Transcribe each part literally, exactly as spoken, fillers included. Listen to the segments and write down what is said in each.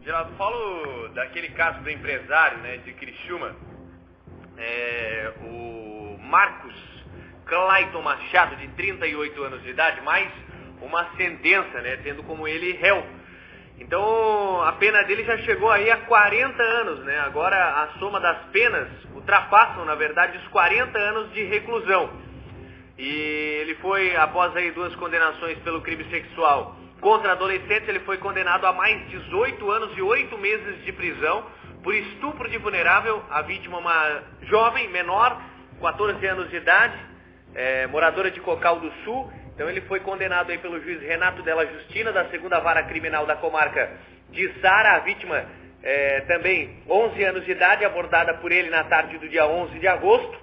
Geraldo, falo daquele caso do empresário, né, de Criciúma, é, o Marcos Clayton Machado, de trinta e oito anos de idade, mais uma sentença, né, tendo como ele réu. Então, a pena dele já chegou aí a quarenta anos, né? Agora a soma das penas ultrapassam, na verdade, os quarenta anos de reclusão. E ele foi, após aí duas condenações pelo crime sexual contra adolescentes, ele foi condenado a mais dezoito anos e oito meses de prisão por estupro de vulnerável. A vítima, uma jovem menor, quatorze anos de idade, é, moradora de Cocal do Sul. Então ele foi condenado aí pelo juiz Renato Della Justina, da segunda vara criminal da comarca de Sara. A vítima, é, também onze anos de idade, abordada por ele na tarde do dia onze de agosto,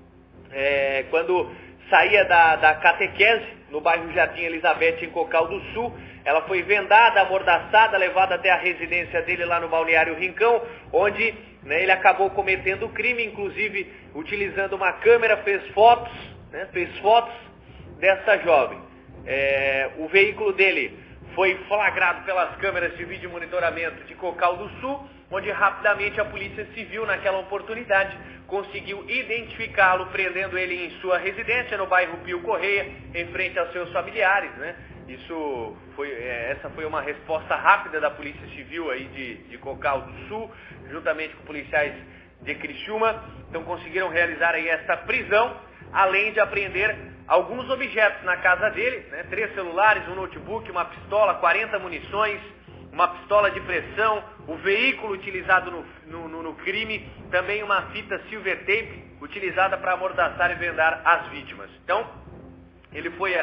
é, quando saía da, da catequese no bairro Jardim Elizabeth, em Cocal do Sul. Ela foi vendada, amordaçada, levada até a residência dele lá no Balneário Rincão, onde, né, ele acabou cometendo o crime, inclusive utilizando uma câmera, fez fotos, né, fez fotos dessa jovem. É, o veículo dele foi flagrado pelas câmeras de vídeo monitoramento de Cocal do Sul, onde rapidamente a Polícia Civil, naquela oportunidade, conseguiu identificá-lo, prendendo ele em sua residência no bairro Pio Correia, em frente aos seus familiares, né? Isso foi, é, essa foi uma resposta rápida da Polícia Civil aí de, de Cocal do Sul, juntamente com policiais de Criciúma. Então conseguiram realizar aí essa prisão, além de apreender alguns objetos na casa dele, né? Três celulares, um notebook, uma pistola, quarenta munições, uma pistola de pressão, o veículo utilizado no, no, no, no crime, também uma fita silver tape utilizada para amordaçar e vendar as vítimas. Então, ele foi,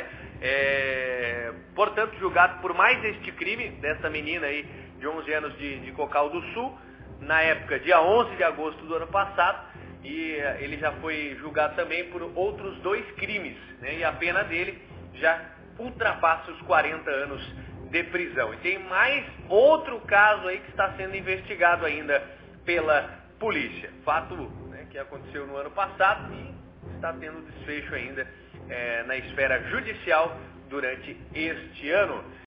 é, portanto, julgado por mais este crime dessa menina aí de onze anos de, de Cocal do Sul, na época, dia onze de agosto do ano passado, e ele já foi julgado também por outros dois crimes, né? E a pena dele já ultrapassa os quarenta anos de prisão. E tem mais outro caso aí que está sendo investigado ainda pela polícia. Fato, né, que aconteceu no ano passado e está tendo desfecho ainda é, na esfera judicial durante este ano.